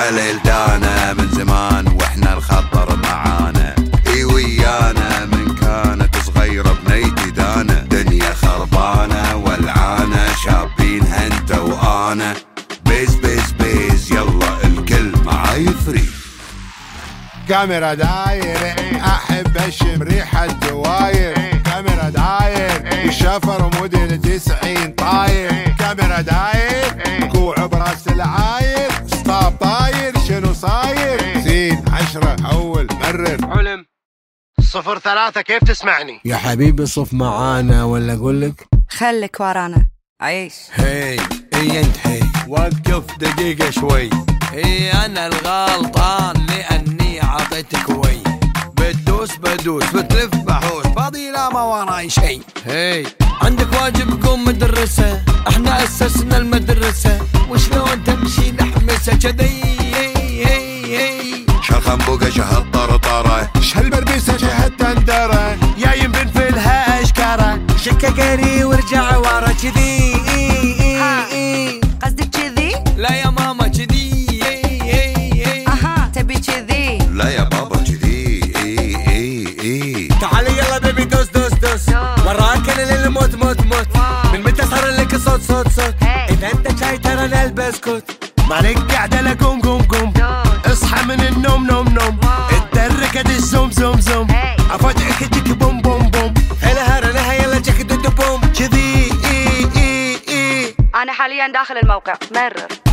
الليل دانا من زمان واحنا الخطر معانا، اي ويانا من كانت صغيرة بنيتي دانا، دنيا خربانة والعانة شابينها انت وانا، بيز بيز بيز يلا الكل معاي فري. كاميرا داير احب اشم ريحة دواير، كاميرا داير الشفر موديل 90 طاير، كاميرا داير كوع براس العاير، ستاب طاير شنو صاير، زين 10 اول مرر علم 03 كيف تسمعني؟ يا حبيبي صف معانا ولا اقولك خلك ورانا عيش. هي انت هي وقف دقيقة شوي، هي انا الغلطان لاني عطيتك وي، بدوس بتلف بحوش فاضي لا ما وراي شي. هي عندك واجب قوم مدرسة، احنا اسسنا المدرسة وشلون تمشي نحمسة كذي. شالخنبوقة شهد طرطرة، شالبربيسة شهد تندرة، يا يمكن في لها اشكارة، شككني وارجع ورا كذي. قصدك كذي؟ لا يا ماما كذي. اها تبي كذي؟ لا يا بابا كذي. تعالي يلا بيبي دوس وراك انا للموت موت من متى صار لك صوت اذا انت جاي ترى نلبس كوت، مالك قاعدة لا قوم اصحى من النوم نوم اتدرك الزوم افاجئك تجيك بوم هلا هرنا يلا جاك بوم كذي. انا حاليا داخل الموقع مرر.